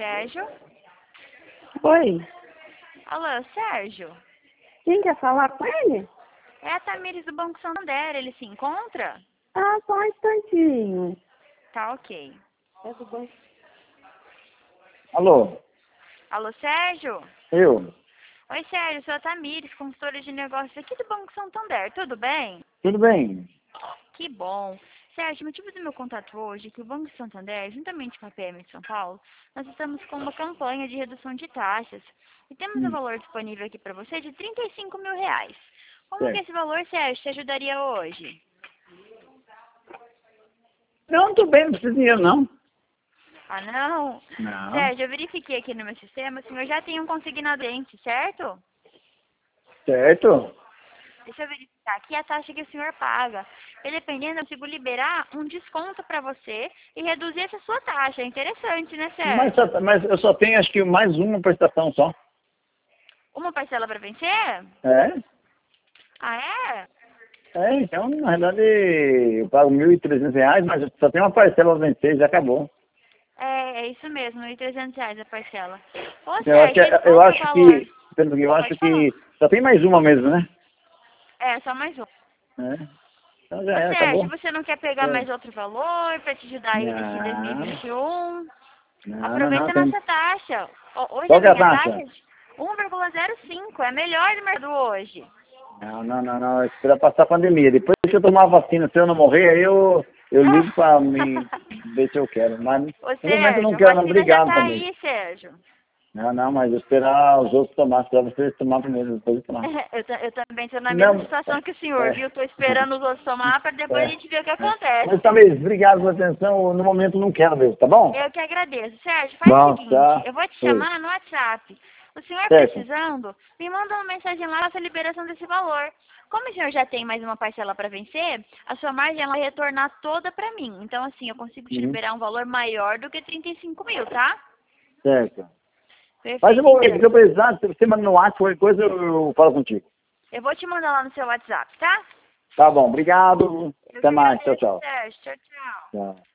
Sérgio? Oi, Alô, Sérgio? quem quer falar com ele? É a Tamires do Banco Santander, ele se encontra? Ah, só um instantinho. Tá ok. É do banco. Alô, Alô, Sérgio? eu? Oi, Sérgio, sou a Tamires, consultora de negócios aqui do Banco Santander, tudo bem? Tudo bem? Que bom. Sérgio, o motivo do meu contato hoje é que o Banco Santander, juntamente com a PM de São Paulo, nós estamos com uma campanha de redução de taxas. E temos um valor disponível aqui para você de R$ 35.000. Como que Certo. esse valor, Sérgio, te ajudaria hoje? Não, tudo bem, não precisa de dinheiro, não. Ah, não? Não. Sérgio, eu verifiquei aqui no meu sistema, o senhor já tem um consignadente, certo? Certo? Deixa eu verificar aqui a taxa que o senhor paga. E dependendo, eu consigo liberar um desconto para você e reduzir essa sua taxa. É interessante, né, Mas, Sérgio? mas eu só tenho, acho que, mais uma prestação só. Uma parcela para vencer? É? Ah, é? É, então, na verdade, eu pago R$ 1.300, mas só tem uma parcela a vencer, já acabou. É isso mesmo, R$ 1.300 a parcela. Ô, Eu acho que, Sérgio, e eu qual que é o acho valor? que, eu acho Pode falar. que só tem mais uma mesmo, né? É, só mais um. É. Então já Ô, é, Sérgio, acabou. você não quer pegar É. mais outro valor para te ajudar aí nesse Não, 2021? não, Aproveita a tem... nossa taxa. Hoje a Qual que é a minha taxa taxa? é de 1,05. É melhor do mercado hoje. Não, espera passar a pandemia. Depois que eu tomar a vacina, se eu não morrer, aí eu ligo pra me ver se eu quero. Mas Ô, no momento eu não Sérgio, a quero, não. vacina já Obrigado tá também. aí, Sérgio. Não, mas eu esperar os outros tomar, esperar vocês tomar primeiro, depois eu tomar. Eu também estou na mesma Não, situação que o senhor, viu? Estou esperando os outros tomar para depois a gente ver o que Mas acontece. também, obrigado pela atenção. No momento eu não quero mesmo, tá bom? Eu que agradeço. Sérgio, faz o Bom, seguinte, tá. eu vou te Oi. chamar no WhatsApp. O senhor Certo. precisando, me manda uma mensagem lá para a liberação desse valor. Como o senhor já tem mais uma parcela para vencer, a sua margem ela vai retornar toda para mim. Então, assim, eu consigo te Uhum. liberar um valor maior do que 35.000, tá? Certo. Mas Perfeito, então. se eu precisar, se você manda no WhatsApp, qualquer coisa, eu falo contigo. Eu vou te mandar lá no seu WhatsApp, tá? Tá bom, obrigado. Eu que Até mais. Tchau, agradeço, tchau. Sérgio. Tchau, tchau. Tchau.